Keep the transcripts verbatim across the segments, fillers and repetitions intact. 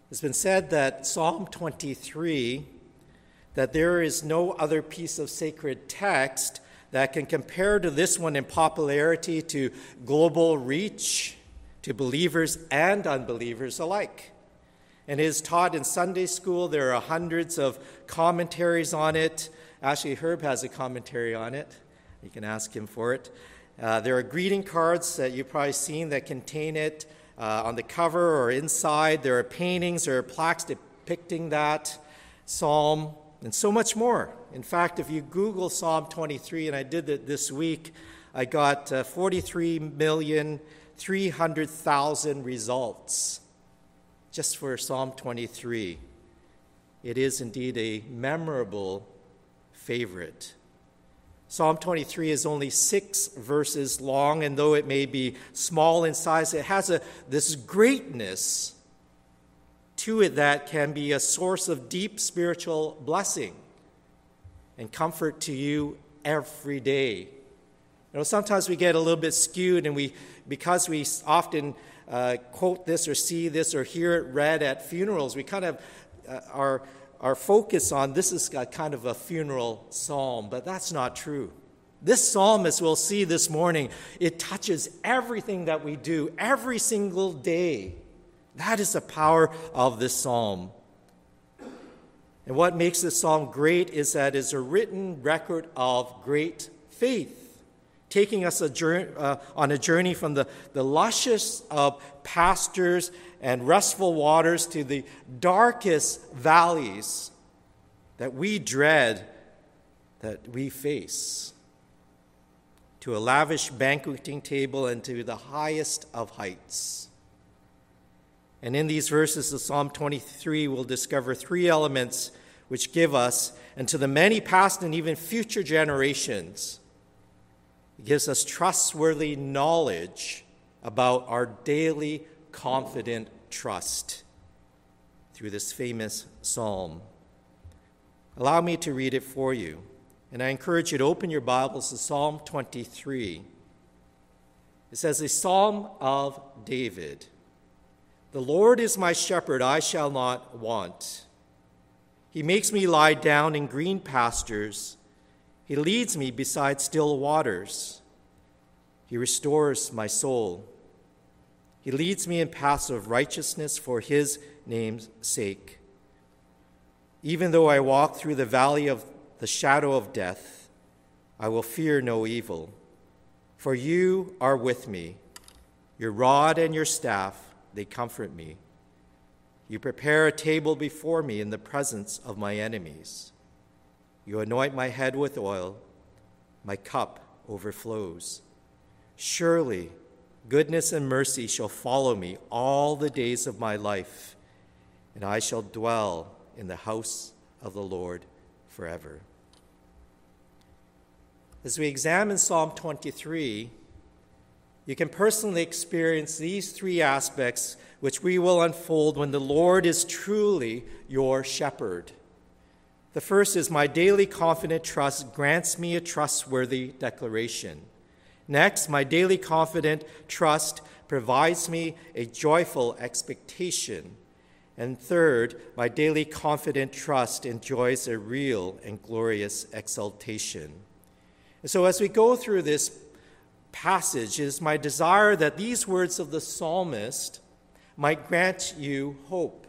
It's been said that Psalm twenty-three, that there is no other piece of sacred text that can compare to this one in popularity, to global reach, to believers and unbelievers alike. And it is taught in Sunday school. There are hundreds of commentaries on it. Actually, Herb has a commentary on it. You can ask him for it. Uh, there are greeting cards that you've probably seen that contain it. Uh, on the cover or inside, there are paintings or plaques depicting that psalm, and so much more. In fact, if you Google Psalm twenty-three, and I did it this week, I got uh, forty-three million three hundred thousand results just for Psalm twenty-three. It is indeed a memorable favorite. Psalm twenty-three is only six verses long, and though it may be small in size, it has a, this greatness to it that can be a source of deep spiritual blessing and comfort to you every day. You know, sometimes we get a little bit skewed, and we, because we often uh, quote this or see this or hear it read at funerals, we kind of uh, are Our focus on this is a kind of a funeral psalm, but that's not true. This psalm, as we'll see this morning, it touches everything that we do every single day. That is the power of this psalm. And what makes this psalm great is that it's a written record of great faith, taking us a journey, uh, on a journey from the, the luscious of pastures and restful waters to the darkest valleys that we dread, that we face, to a lavish banqueting table and to the highest of heights. And in these verses of Psalm twenty-three, we'll discover three elements which give us, and to the many past and even future generations, it gives us trustworthy knowledge about our daily confident trust through this famous psalm. Allow me to read it for you, and I encourage you to open your Bibles to Psalm twenty-three. It says, a psalm of David. The Lord is my shepherd, I shall not want. He makes me lie down in green pastures. He leads me beside still waters. He restores my soul. He leads me in paths of righteousness for his name's sake. Even though I walk through the valley of the shadow of death, I will fear no evil. For you are with me. Your rod and your staff, they comfort me. You prepare a table before me in the presence of my enemies. You anoint my head with oil. My cup overflows. Surely, goodness and mercy shall follow me all the days of my life, and I shall dwell in the house of the Lord forever. As we examine Psalm twenty-three, you can personally experience these three aspects which we will unfold when the Lord is truly your shepherd. The first is, my daily confident trust grants me a trustworthy declaration. Next, my daily confident trust provides me a joyful expectation. And third, my daily confident trust enjoys a real and glorious exaltation. And so as we go through this passage, it is my desire that these words of the psalmist might grant you hope,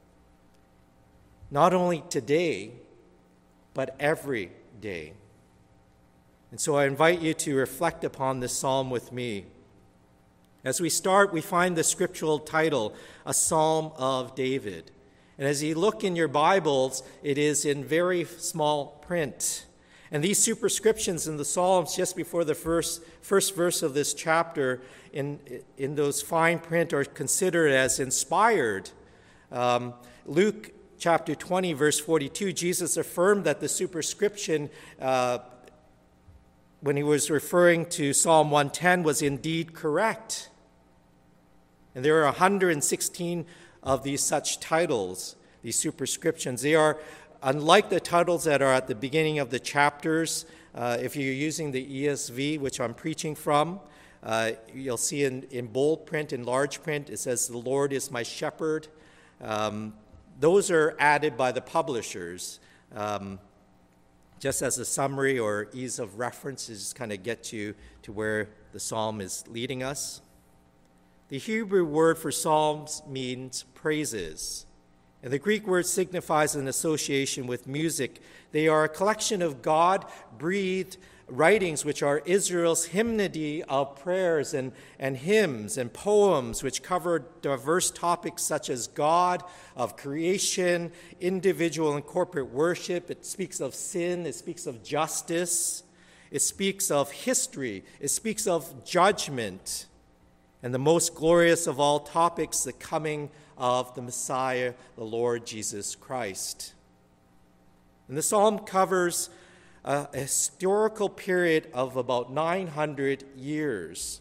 not only today, but every day. And so I invite you to reflect upon this psalm with me. As we start, we find the scriptural title, A Psalm of David. And as you look in your Bibles, it is in very small print. And these superscriptions in the Psalms just before the first, first verse of this chapter in, in those fine print are considered as inspired. Um, Luke chapter twenty, verse forty-two, Jesus affirmed that the superscription, uh, when he was referring to Psalm one ten, was indeed correct. And there are one hundred sixteen of these such titles, these superscriptions. They are unlike the titles that are at the beginning of the chapters. Uh, if you're using the E S V, which I'm preaching from, uh, you'll see in, in bold print, in large print, it says, the Lord is my shepherd. Um, those are added by the publishers. Um, just as a summary or ease of reference to just kind of get you to where the psalm is leading us. The Hebrew word for psalms means praises, and the Greek word signifies an association with music. They are a collection of God-breathed writings which are Israel's hymnody of prayers and, and hymns and poems which cover diverse topics such as God, of creation, individual and corporate worship. It speaks of sin. It speaks of justice. It speaks of history. It speaks of judgment. And the most glorious of all topics, the coming of the Messiah, the Lord Jesus Christ. And the psalm covers a historical period of about nine hundred years.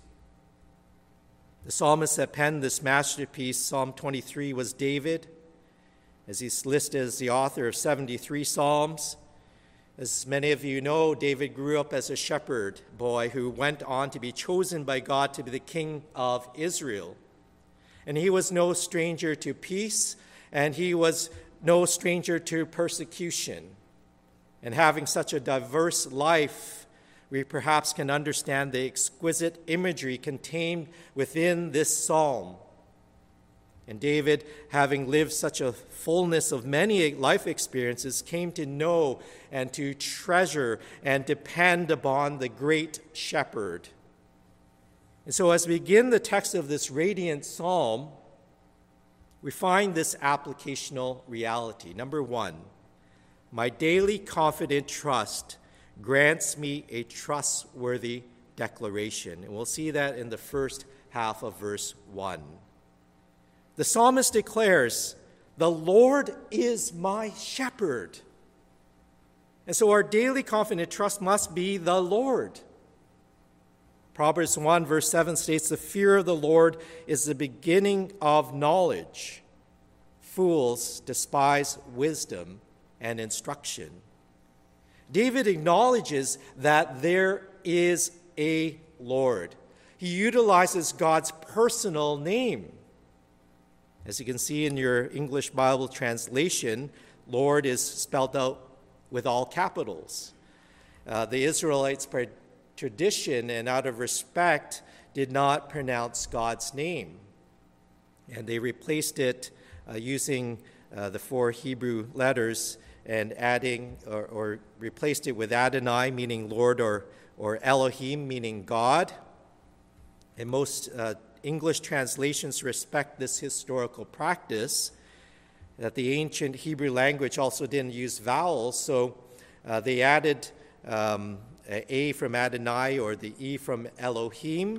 The psalmist that penned this masterpiece, Psalm twenty-three, was David, as he's listed as the author of seventy-three psalms. As many of you know, David grew up as a shepherd boy who went on to be chosen by God to be the king of Israel. And he was no stranger to peace, and he was no stranger to persecution. And having such a diverse life, we perhaps can understand the exquisite imagery contained within this psalm. And David, having lived such a fullness of many life experiences, came to know and to treasure and depend upon the great shepherd. And so as we begin the text of this radiant psalm, we find this applicational reality. Number one, my daily confident trust grants me a trustworthy declaration. And we'll see that in the first half of verse one. The psalmist declares, the Lord is my shepherd. And so our daily confident trust must be the Lord. Proverbs one verse seven states, the fear of the Lord is the beginning of knowledge. Fools despise wisdom and instruction. David acknowledges that there is a Lord. He utilizes God's personal name. As you can see in your English Bible translation, Lord is spelled out with all capitals. Uh, the Israelites, by tradition and out of respect, did not pronounce God's name. And they replaced it uh, using uh, the four Hebrew letters and adding or, or replaced it with Adonai, meaning Lord, or, or Elohim, meaning God. And most uh, English translations respect this historical practice, that the ancient Hebrew language also didn't use vowels, so uh, they added um, a A from Adonai or the E from Elohim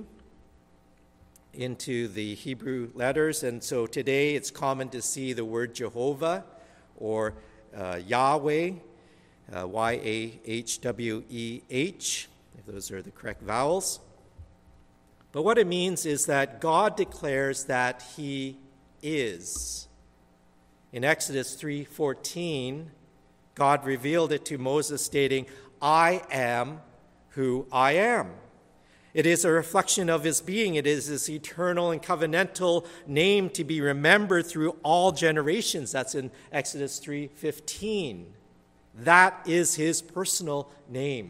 into the Hebrew letters. And so today it's common to see the word Jehovah or uh, Yahweh, uh, Y A H W E H, if those are the correct vowels. But what it means is that God declares that he is. In Exodus three fourteen, God revealed it to Moses, stating, I am who I am. It is a reflection of his being. It is his eternal and covenantal name to be remembered through all generations. That's in Exodus three fifteen. That is his personal name.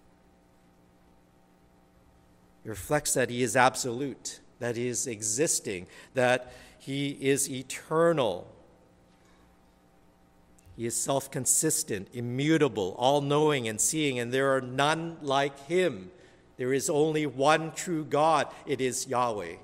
It reflects that he is absolute, that he is existing, that he is eternal. He is self-consistent, immutable, all-knowing and seeing, and there are none like him. There is only one true God. It is Yahweh.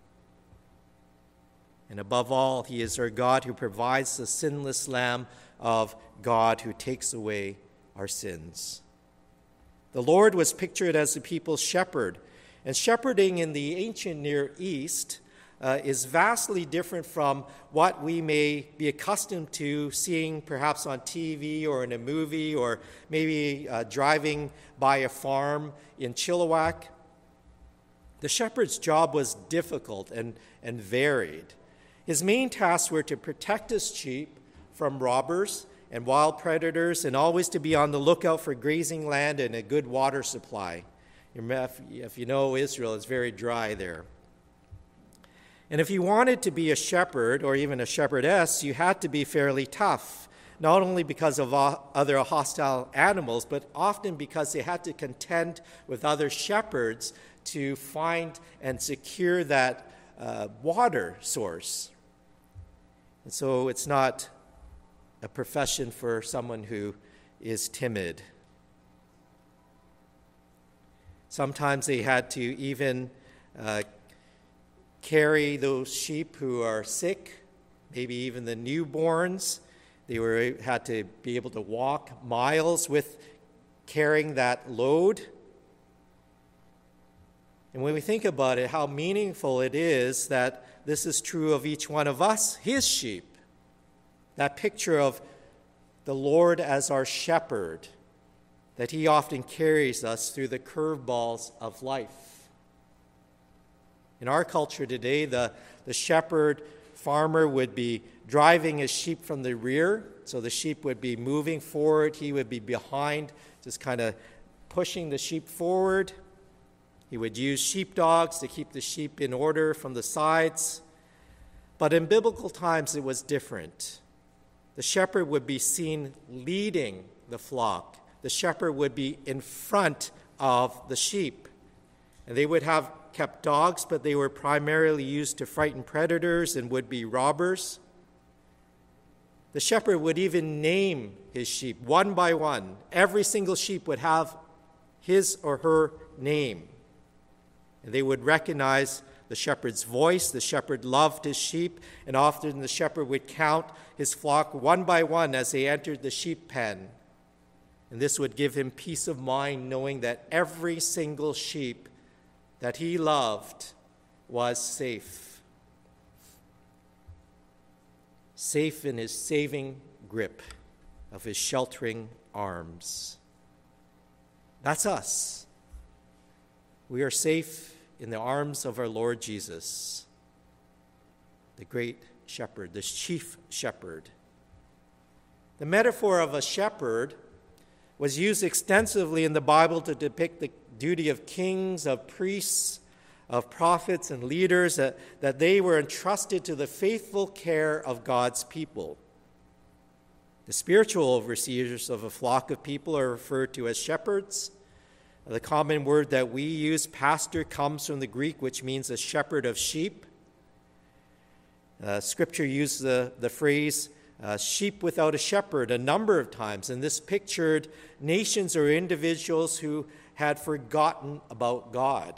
And above all, he is our God who provides the sinless Lamb of God who takes away our sins. The Lord was pictured as the people's shepherd. And shepherding in the ancient Near East uh, is vastly different from what we may be accustomed to seeing perhaps on T V or in a movie or maybe uh, driving by a farm in Chilliwack. The shepherd's job was difficult and, and varied. His main tasks were to protect his sheep from robbers and wild predators and always to be on the lookout for grazing land and a good water supply. If you know Israel, it's very dry there. And if you wanted to be a shepherd or even a shepherdess, you had to be fairly tough, not only because of other hostile animals, but often because they had to contend with other shepherds to find and secure that uh, water source. And so it's not a profession for someone who is timid. Sometimes they had to even uh, carry those sheep who are sick, maybe even the newborns. They were had to be able to walk miles with carrying that load. And when we think about it, how meaningful it is that this is true of each one of us, his sheep. That picture of the Lord as our shepherd, that he often carries us through the curveballs of life. In our culture today, the, the shepherd farmer would be driving his sheep from the rear, so the sheep would be moving forward, he would be behind, just kind of pushing the sheep forward. He would use sheepdogs to keep the sheep in order from the sides. But in biblical times, it was different. The shepherd would be seen leading the flock. The shepherd would be in front of the sheep. And they would have kept dogs, but they were primarily used to frighten predators and would-be robbers. The shepherd would even name his sheep one by one. Every single sheep would have his or her name. And they would recognize the shepherd's voice. The shepherd loved his sheep, and often the shepherd would count his flock one by one as they entered the sheep pen. And this would give him peace of mind, knowing that every single sheep that he loved was safe. Safe in his saving grip of his sheltering arms. That's us. We are safe in the arms of our Lord Jesus, the great shepherd, the chief shepherd. The metaphor of a shepherd was used extensively in the Bible to depict the duty of kings, of priests, of prophets and leaders, that, that they were entrusted to the faithful care of God's people. The spiritual overseers of a flock of people are referred to as shepherds. The common word that we use, pastor, comes from the Greek, which means a shepherd of sheep. Uh, scripture uses the, the phrase uh, sheep without a shepherd a number of times, and this pictured nations or individuals who had forgotten about God.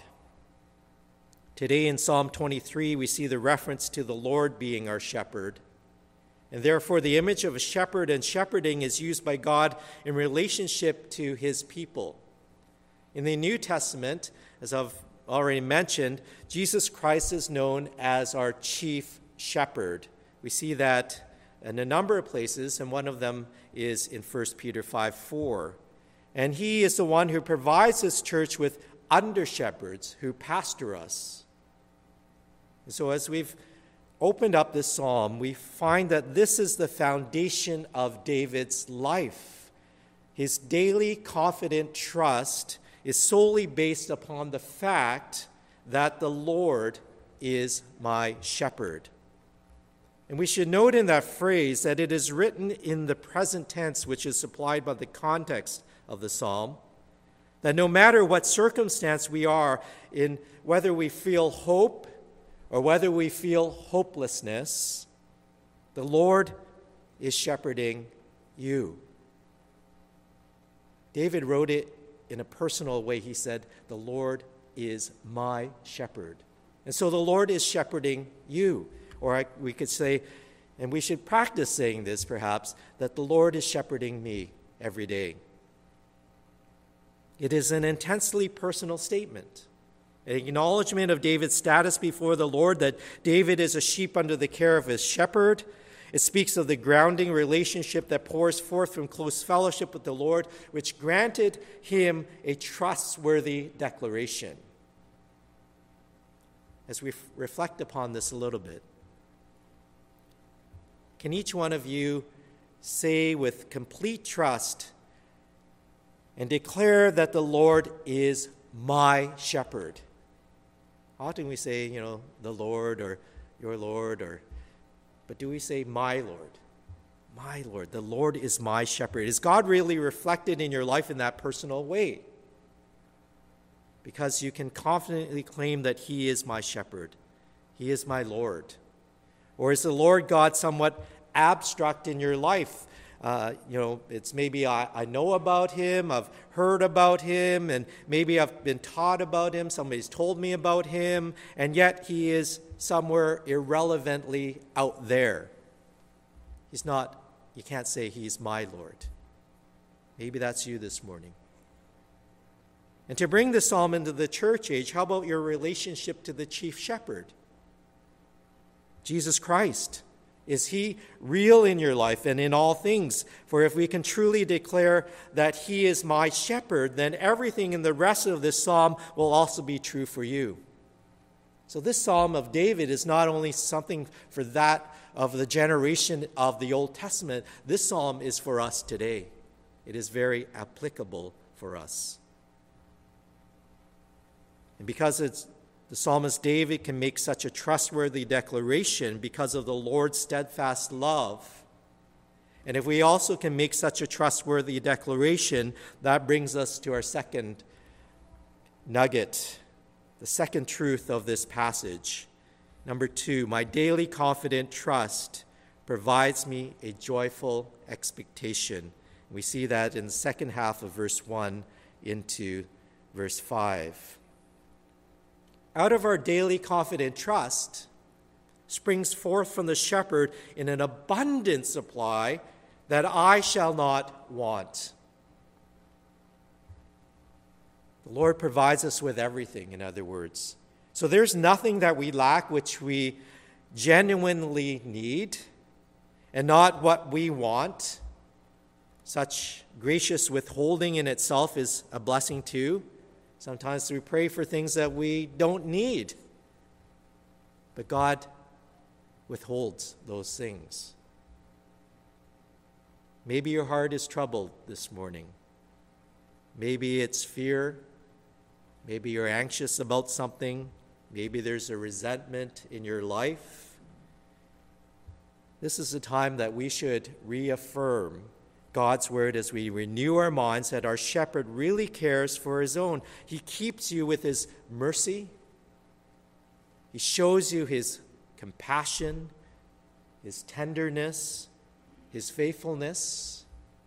Today in Psalm twenty-three, we see the reference to the Lord being our shepherd. And therefore, the image of a shepherd and shepherding is used by God in relationship to his people. In the New Testament, as I've already mentioned, Jesus Christ is known as our chief shepherd. We see that in a number of places, and one of them is in First Peter five four. And he is the one who provides his church with under-shepherds who pastor us. And so as we've opened up this psalm, we find that this is the foundation of David's life. His daily confident trust is solely based upon the fact that the Lord is my shepherd. And we should note in that phrase that it is written in the present tense, which is supplied by the context of the psalm, that no matter what circumstance we are in, whether we feel hope or whether we feel hopelessness, the Lord is shepherding you. David wrote it in a personal way. He said, "The Lord is my shepherd." And so the Lord is shepherding you. Or I, we could say, and we should practice saying this perhaps, that the Lord is shepherding me every day. It is an intensely personal statement, an acknowledgement of David's status before the Lord, that David is a sheep under the care of his shepherd. It speaks of the grounding relationship that pours forth from close fellowship with the Lord, which granted him a trustworthy declaration. As we f- reflect upon this a little bit, can each one of you say with complete trust and declare that the Lord is my shepherd? Often we say, you know, the Lord, or your Lord, or but do we say my Lord? My Lord. The Lord is my shepherd. Is God really reflected in your life in that personal way? Because you can confidently claim that he is my shepherd. He is my Lord. Or is the Lord God somewhat abstract in your life? Uh, you know, it's maybe I, I know about him, I've heard about him, and maybe I've been taught about him, somebody's told me about him, and yet he is somewhere irrelevantly out there. He's not, you can't say he's my Lord. Maybe that's you this morning. And to bring the psalm into the church age, how about your relationship to the chief shepherd? Jesus Christ. Is he real in your life and in all things? For if we can truly declare that he is my shepherd, then everything in the rest of this psalm will also be true for you. So this psalm of David is not only something for that of the generation of the Old Testament, this psalm is for us today. It is very applicable for us. And because it's the psalmist David can make such a trustworthy declaration because of the Lord's steadfast love. And if we also can make such a trustworthy declaration, that brings us to our second nugget, the second truth of this passage. Number two, my daily confident trust provides me a joyful expectation. We see that in the second half of verse one into verse five. Out of our daily confident trust springs forth from the shepherd in an abundant supply that I shall not want. The Lord provides us with everything, in other words. So there's nothing that we lack which we genuinely need and not what we want. Such gracious withholding in itself is a blessing too. Sometimes we pray for things that we don't need. But God withholds those things. Maybe your heart is troubled this morning. Maybe it's fear. Maybe you're anxious about something. Maybe there's a resentment in your life. This is a time that we should reaffirm God's word as we renew our minds that our shepherd really cares for his own. He keeps you with his mercy. He shows you his compassion, his tenderness, his faithfulness.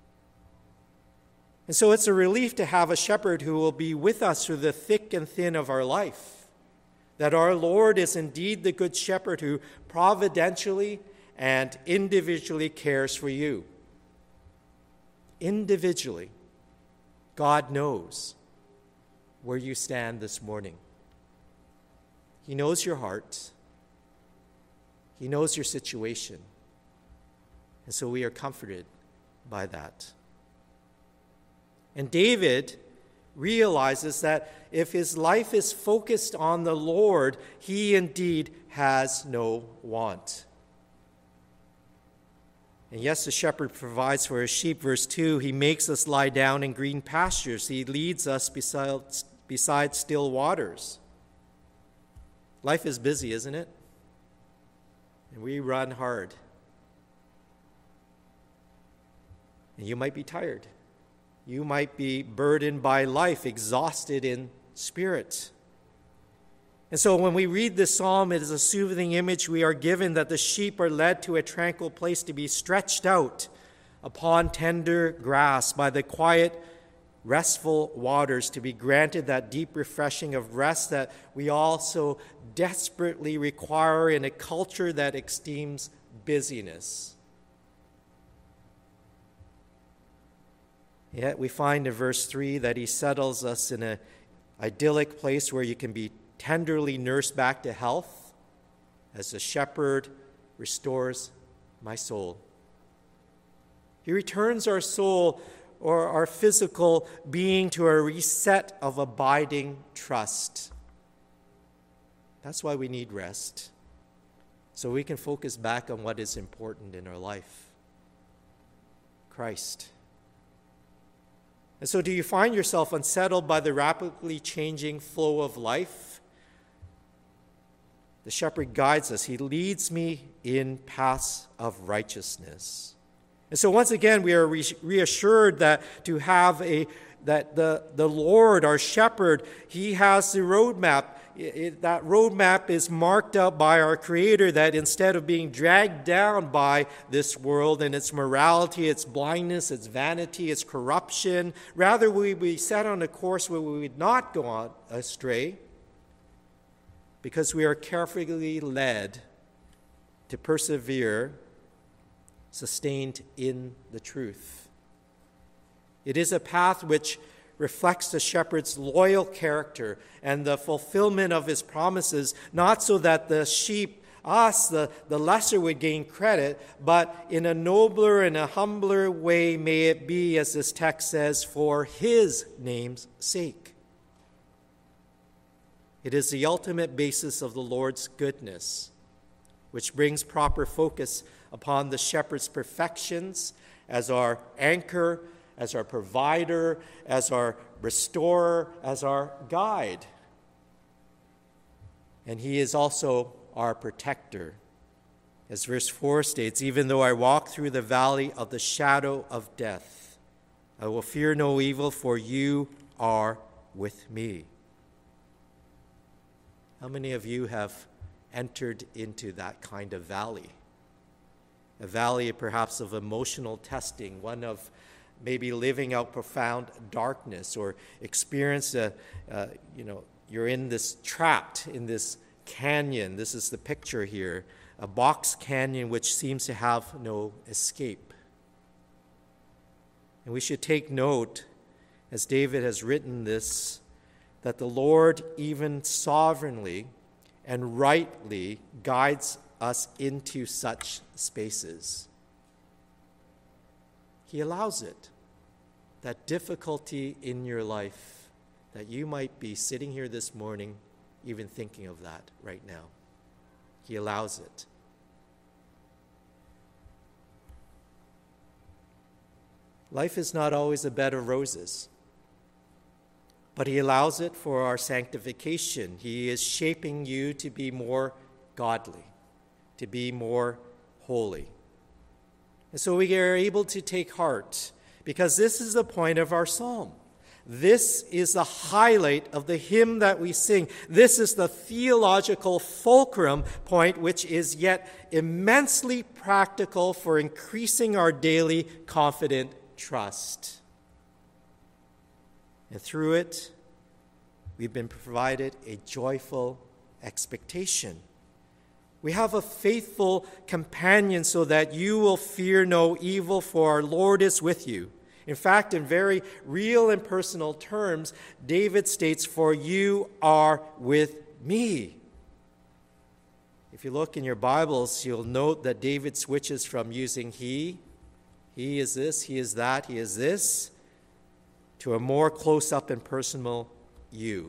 And so it's a relief to have a shepherd who will be with us through the thick and thin of our life. That our Lord is indeed the good shepherd who providentially and individually cares for you. Individually, God knows where you stand this morning. He knows your heart. He knows your situation. And so we are comforted by that. And David realizes that if his life is focused on the Lord, he indeed has no want. And yes, the shepherd provides for his sheep. Verse two, he makes us lie down in green pastures. He leads us beside, beside still waters. Life is busy, isn't it? And we run hard. And you might be tired. You might be burdened by life, exhausted in spirit. And so when we read this psalm, it is a soothing image we are given that the sheep are led to a tranquil place to be stretched out upon tender grass by the quiet, restful waters, to be granted that deep refreshing of rest that we also desperately require in a culture that esteems busyness. Yet we find in verse three that he settles us in an idyllic place where you can be tenderly nursed back to health as the shepherd restores my soul. He returns our soul or our physical being to a reset of abiding trust. That's why we need rest, so we can focus back on what is important in our life. Christ. And so do you find yourself unsettled by the rapidly changing flow of life? The shepherd guides us. He leads me in paths of righteousness. And so once again, we are reassured that to have a that the, the Lord, our shepherd, he has the roadmap. It, that roadmap is marked out by our Creator, that instead of being dragged down by this world and its morality, its blindness, its vanity, its corruption, rather we be set on a course where we would not go on astray, because we are carefully led to persevere, sustained in the truth. It is a path which reflects the shepherd's loyal character and the fulfillment of his promises, not so that the sheep, us, the, the lesser, would gain credit, but in a nobler and a humbler way may it be, as this text says, for his name's sake. It is the ultimate basis of the Lord's goodness, which brings proper focus upon the shepherd's perfections as our anchor, as our provider, as our restorer, as our guide. And he is also our protector. As verse four states, even though I walk through the valley of the shadow of death, I will fear no evil, for you are with me. How many of you have entered into that kind of valley? A valley perhaps of emotional testing, one of maybe living out profound darkness, or experience a, uh, you know, you're in this, trapped in this canyon. This is the picture here, a box canyon which seems to have no escape. And we should take note, as David has written this, that the Lord even sovereignly and rightly guides us into such spaces. He allows it. That difficulty in your life, that you might be sitting here this morning even thinking of that right now. He allows it. Life is not always a bed of roses, but he allows it for our sanctification. He is shaping you to be more godly, to be more holy. And so we are able to take heart, because this is the point of our psalm. This is the highlight of the hymn that we sing. This is the theological fulcrum point, which is yet immensely practical for increasing our daily confident trust. And through it, we've been provided a joyful expectation. We have a faithful companion so that you will fear no evil, for our Lord is with you. In fact, in very real and personal terms, David states, for you are with me. If you look in your Bibles, you'll note that David switches from using he, he is this, he is that, he is this, to a more close-up and personal you.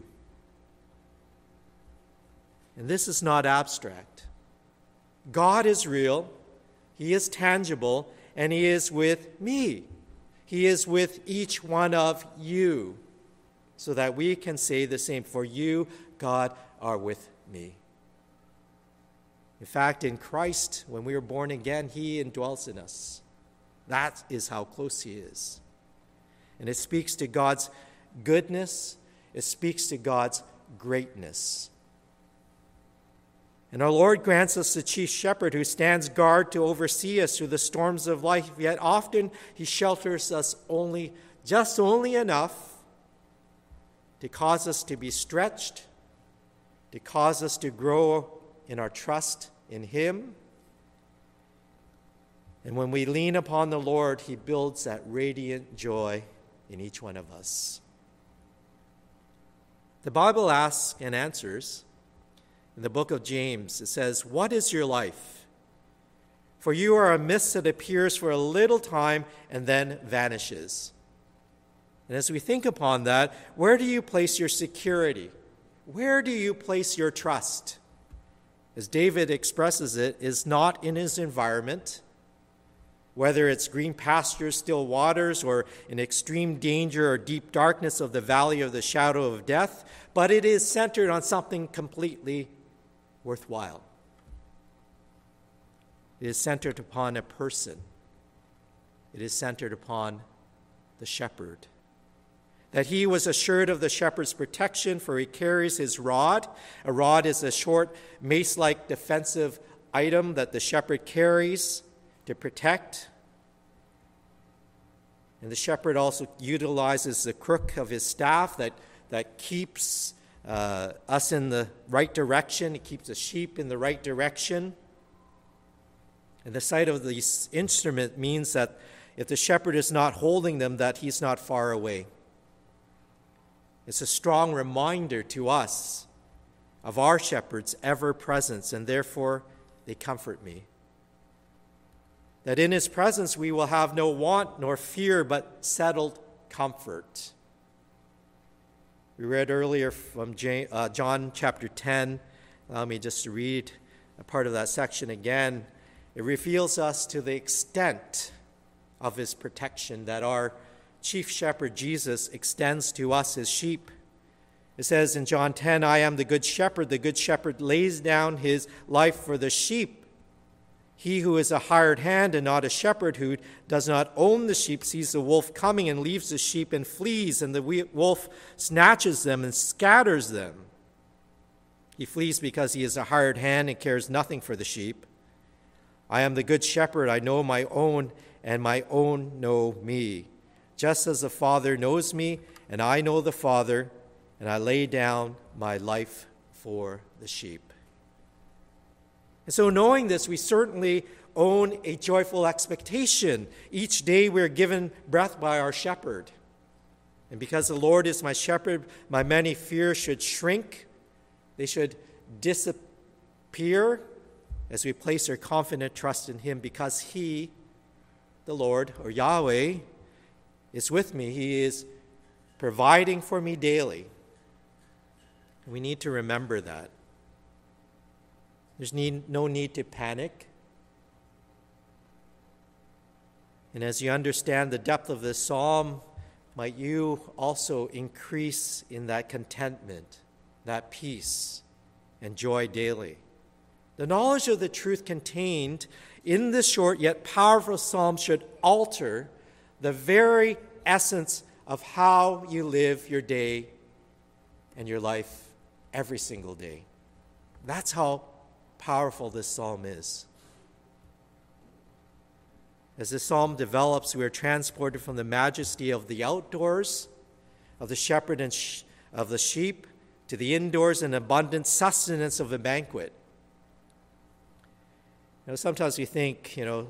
And this is not abstract. God is real, he is tangible, and he is with me. He is with each one of you, so that we can say the same, for you, God, are with me. In fact, in Christ, when we are born again, he indwells in us. That is how close he is. And it speaks to God's goodness. It speaks to God's greatness. And our Lord grants us the chief shepherd who stands guard to oversee us through the storms of life, yet often he shelters us only, just only enough to cause us to be stretched, to cause us to grow in our trust in him. And when we lean upon the Lord, he builds that radiant joy in each one of us. The Bible asks and answers. In the book of James, it says, what is your life? For you are a mist that appears for a little time and then vanishes. And as we think upon that, where do you place your security? Where do you place your trust? As David expresses it, is not in his environment, whether it's green pastures, still waters, or in extreme danger or deep darkness of the valley of the shadow of death, but it is centered on something completely worthwhile. It is centered upon a person. It is centered upon the shepherd. That he was assured of the shepherd's protection, for he carries his rod. A rod is a short mace-like defensive item that the shepherd carries to protect. And the shepherd also utilizes the crook of his staff that, that keeps uh, us in the right direction. It keeps the sheep in the right direction. And the sight of this instrument means that if the shepherd is not holding them, that he's not far away. It's a strong reminder to us of our shepherd's ever-presence, and therefore they comfort me. That in his presence we will have no want nor fear, but settled comfort. We read earlier from John chapter ten. Allow me just to read a part of that section again. It reveals us to the extent of his protection that our chief shepherd Jesus extends to us as sheep. It says in John ten, I am the good shepherd. The good shepherd lays down his life for the sheep. He who is a hired hand and not a shepherd, who does not own the sheep, sees the wolf coming and leaves the sheep and flees, and the wolf snatches them and scatters them. He flees because he is a hired hand and cares nothing for the sheep. I am the good shepherd. I know my own, and my own know me. Just as the Father knows me, and I know the Father, and I lay down my life for the sheep. And so knowing this, we certainly own a joyful expectation. Each day we're given breath by our shepherd. And because the Lord is my shepherd, my many fears should shrink. They should disappear as we place our confident trust in him, because he, the Lord, or Yahweh, is with me. He is providing for me daily. We need to remember that. There's need, no need to panic. And as you understand the depth of this psalm, might you also increase in that contentment, that peace, and joy daily. The knowledge of the truth contained in this short yet powerful psalm should alter the very essence of how you live your day and your life every single day. That's how powerful this psalm is. As this psalm develops, we are transported from the majesty of the outdoors, of the shepherd and sh- of the sheep, to the indoors and abundant sustenance of a banquet. You know, sometimes we think, you know,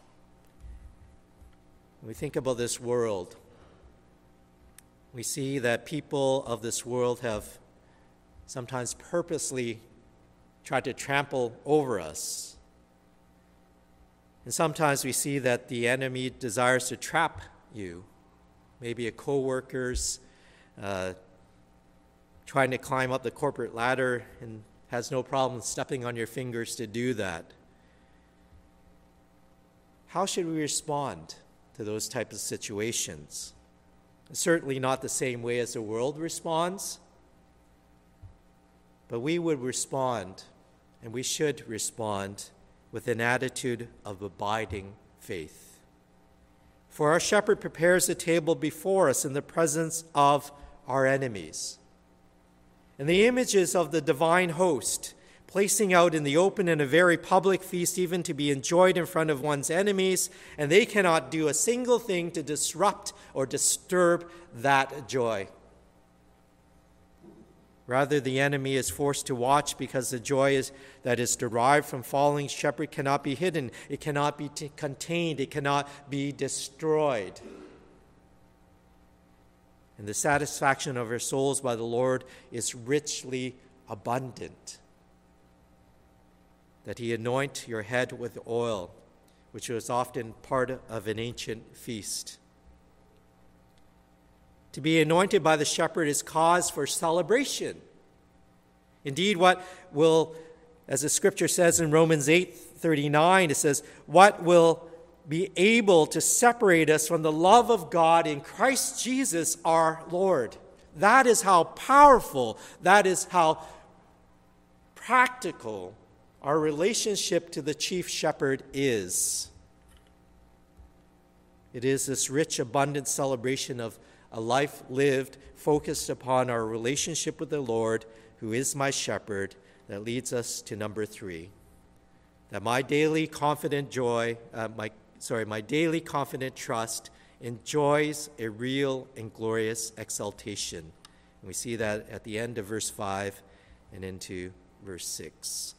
when we think about this world, we see that people of this world have sometimes purposely tried to trample over us. And sometimes we see that the enemy desires to trap you. Maybe a co-worker's uh, trying to climb up the corporate ladder and has no problem stepping on your fingers to do that. How should we respond to those types of situations? Certainly not the same way as the world responds, but we would respond, and we should respond, with an attitude of abiding faith. For our shepherd prepares a table before us in the presence of our enemies. And the images of the divine host, placing out in the open in a very public feast, even to be enjoyed in front of one's enemies, and they cannot do a single thing to disrupt or disturb that joy. Rather, the enemy is forced to watch, because the joy is, that is derived from following shepherd cannot be hidden. It cannot be t- contained. It cannot be destroyed. And the satisfaction of our souls by the Lord is richly abundant. That he anoint your head with oil, which was often part of an ancient feast. To be anointed by the shepherd is cause for celebration. Indeed, what will, as the scripture says in Romans eight thirty-nine, it says, what will be able to separate us from the love of God in Christ Jesus our Lord? That is how powerful, that is how practical our relationship to the chief shepherd is. It is this rich, abundant celebration of a life lived focused upon our relationship with the Lord, who is my shepherd, that leads us to number three. That my daily confident joy, uh, my sorry, my daily confident trust enjoys a real and glorious exaltation. And we see that at the end of verse five and into verse six.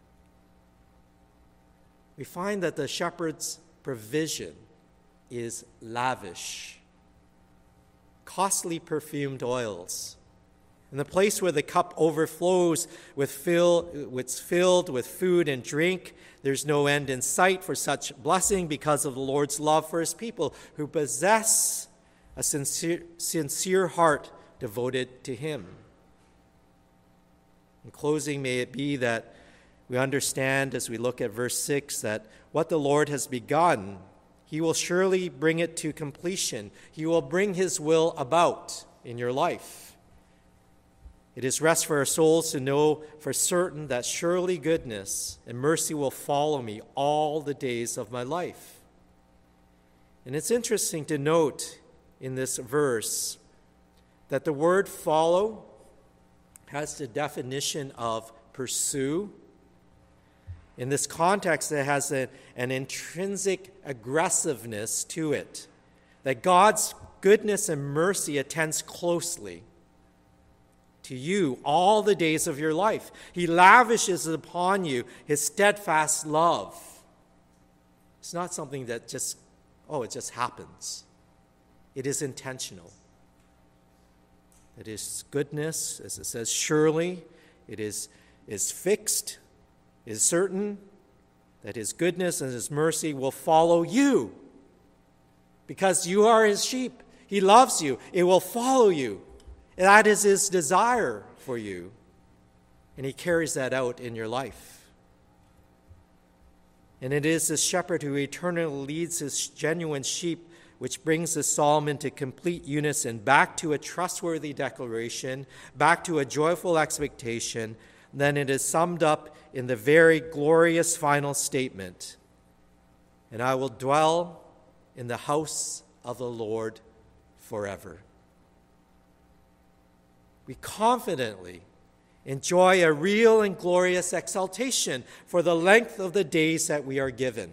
We find that the shepherd's provision is lavish, costly perfumed oils. In the place where the cup overflows with fill, it's filled with food and drink, there's no end in sight for such blessing because of the Lord's love for his people who possess a sincere, sincere heart devoted to him. In closing, may it be that we understand as we look at verse six that what the Lord has begun, he will surely bring it to completion. He will bring his will about in your life. It is rest for our souls to know for certain that surely goodness and mercy will follow me all the days of my life. And it's interesting to note in this verse that the word follow has the definition of pursue. In this context, it has a, an intrinsic aggressiveness to it, that God's goodness and mercy attends closely to you all the days of your life. He lavishes upon you his steadfast love. It's not something that just, oh, it just happens. It is intentional. It is goodness, as it says, surely. It is, is fixed, is certain that his goodness and his mercy will follow you because you are his sheep. He loves you. It will follow you. That is his desire for you. And he carries that out in your life. And it is the shepherd who eternally leads his genuine sheep, which brings the psalm into complete unison, back to a trustworthy declaration, back to a joyful expectation. Then it is summed up in the very glorious final statement, and I will dwell in the house of the Lord forever. We confidently enjoy a real and glorious exaltation for the length of the days that we are given.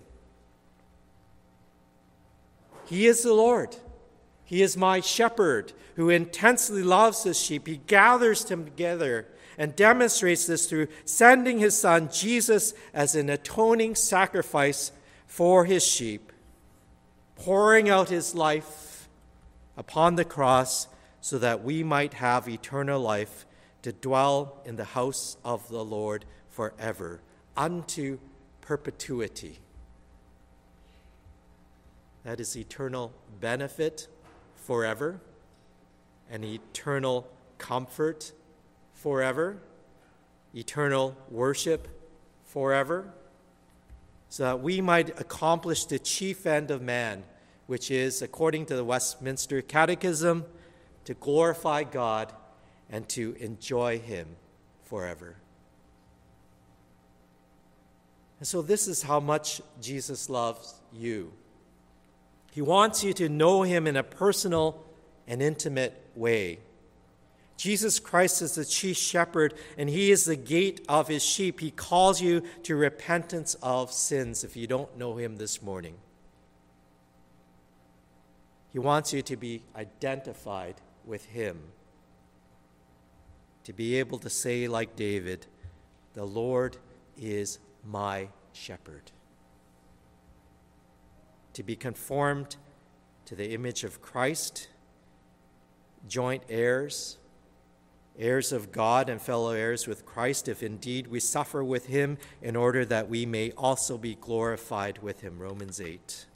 He is the Lord. He is my shepherd who intensely loves his sheep. He gathers them together and demonstrates this through sending his son Jesus as an atoning sacrifice for his sheep, pouring out his life upon the cross so that we might have eternal life to dwell in the house of the Lord forever, unto perpetuity. That is eternal benefit forever, and eternal comfort forever, eternal worship forever, so that we might accomplish the chief end of man, which is, according to the Westminster Catechism, to glorify God and to enjoy him forever. And so this is how much Jesus loves you. He wants you to know him in a personal and intimate way. Jesus Christ is the chief shepherd, and he is the gate of his sheep. He calls you to repentance of sins if you don't know him this morning. He wants you to be identified with him, to be able to say like David, the Lord is my shepherd. To be conformed to the image of Christ, joint heirs, heirs of God and fellow heirs with Christ, if indeed we suffer with him, in order that we may also be glorified with him. Romans eight.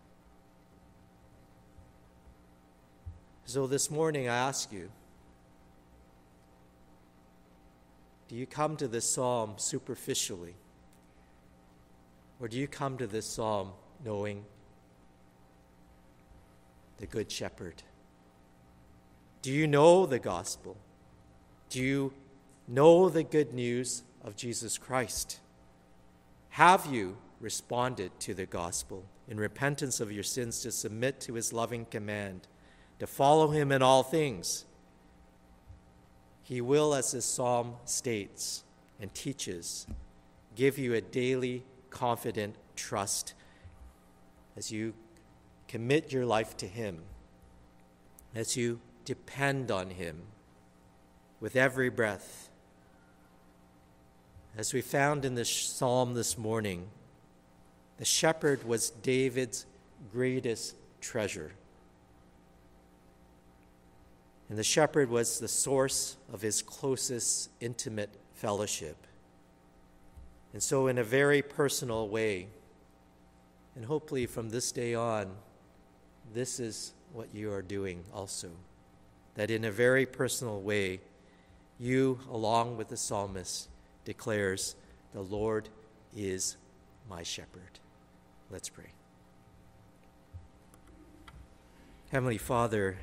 So this morning I ask you, do you come to this psalm superficially? Or do you come to this psalm knowing the Good Shepherd? Do you know the gospel? Do you know the good news of Jesus Christ? Have you responded to the gospel in repentance of your sins to submit to his loving command, to follow him in all things? He will, as this psalm states and teaches, give you a daily confident trust as you commit your life to him, as you depend on him with every breath. As we found in this psalm this morning, the shepherd was David's greatest treasure. And the shepherd was the source of his closest intimate fellowship. And so in a very personal way, and hopefully from this day on, this is what you are doing also. That in a very personal way, you, along with the psalmist, declares, the Lord is my shepherd. Let's pray. Heavenly Father,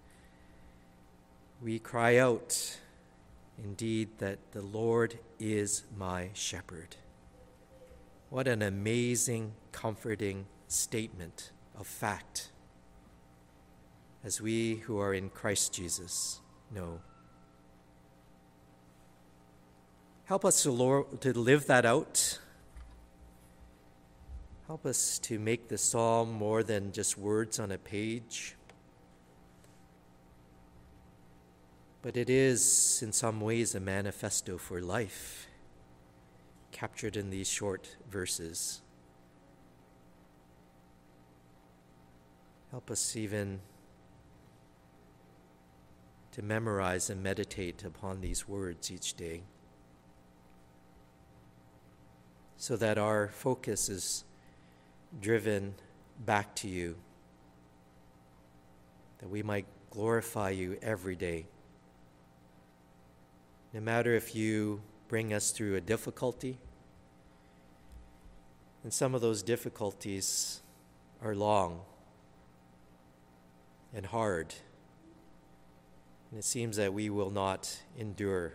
we cry out, indeed, that the Lord is my shepherd. What an amazing, comforting statement of fact, as we who are in Christ Jesus know. Help us to, Lord, to live that out. Help us to make the psalm more than just words on a page. But it is, in some ways, a manifesto for life, captured in these short verses. Help us even to memorize and meditate upon these words each day, so that our focus is driven back to you, that we might glorify you every day. No matter if you bring us through a difficulty, and some of those difficulties are long and hard, and it seems that we will not endure.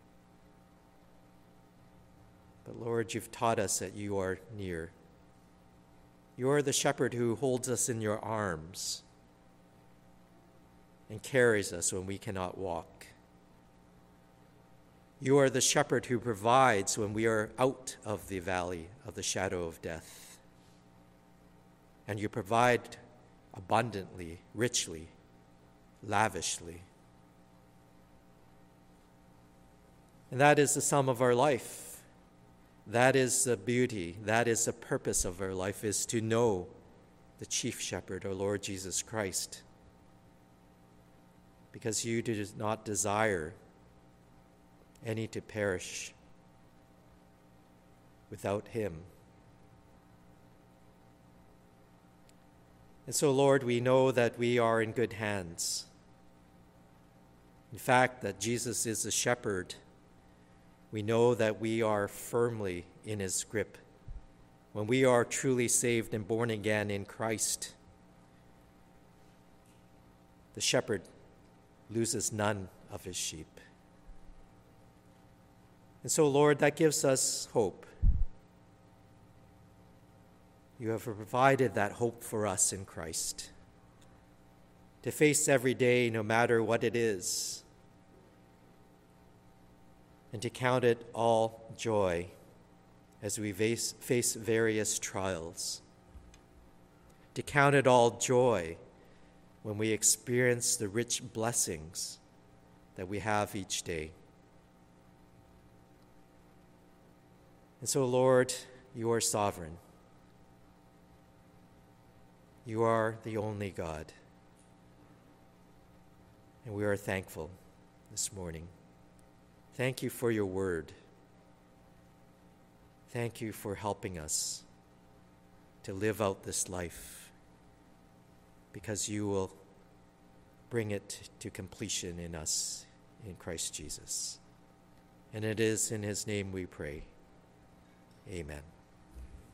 But Lord, you've taught us that you are near. You are the shepherd who holds us in your arms and carries us when we cannot walk. You are the shepherd who provides when we are out of the valley of the shadow of death. And you provide abundantly, richly, lavishly. And that is the sum of our life. That is the beauty, that is the purpose of our life, is to know the chief shepherd, our Lord Jesus Christ. Because you do not desire any to perish without him. And so, Lord, we know that we are in good hands. In fact, that Jesus is the shepherd. We know that we are firmly in his grip. When we are truly saved and born again in Christ, the shepherd loses none of his sheep. And so, Lord, that gives us hope. You have provided that hope for us in Christ, to face every day, no matter what it is, and to count it all joy as we face, face various trials. To count it all joy when we experience the rich blessings that we have each day. And so, Lord, you are sovereign. You are the only God. And we are thankful this morning. Thank you for your word. Thank you for helping us to live out this life, because you will bring it to completion in us in Christ Jesus. And it is in his name we pray. Amen.